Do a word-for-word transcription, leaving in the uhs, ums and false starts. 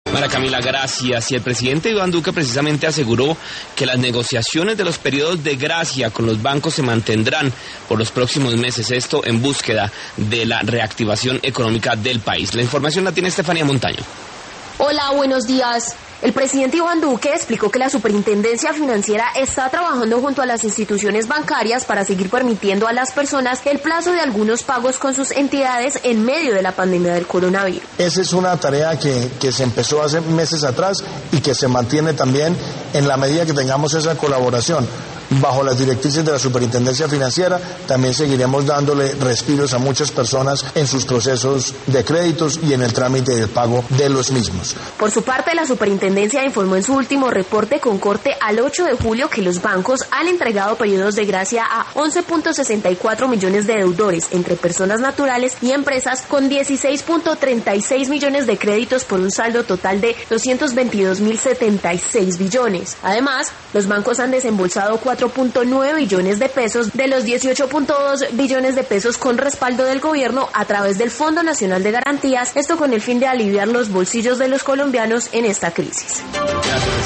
María Camila, gracias. Y el presidente Iván Duque precisamente aseguró que las negociaciones de los periodos de gracia con los bancos se mantendrán por los próximos meses, esto en búsqueda de la reactivación económica del país. La información la tiene Estefanía Montaño. Hola, buenos días. El presidente Iván Duque explicó que la Superintendencia Financiera está trabajando junto a las instituciones bancarias para seguir permitiendo a las personas el plazo de algunos pagos con sus entidades en medio de la pandemia del coronavirus. Esa es una tarea que, que se empezó hace meses atrás y que se mantiene también en la medida que tengamos esa colaboración. Bajo las directrices de la Superintendencia Financiera, también seguiremos dándole respiros a muchas personas en sus procesos de créditos y en el trámite del pago de los mismos. Por su parte, la Superintendencia informó en su último reporte con corte al ocho de julio que los bancos han entregado periodos de gracia a once punto sesenta y cuatro millones de deudores entre personas naturales y empresas, con dieciséis punto treinta y seis millones de créditos por un saldo total de doscientos veintidós mil setenta y seis billones. Además, los bancos han desembolsado cuatro punto nueve billones de pesos de los dieciocho punto dos billones de pesos con respaldo del gobierno a través del Fondo Nacional de Garantías, esto con el fin de aliviar los bolsillos de los colombianos en esta crisis. Gracias.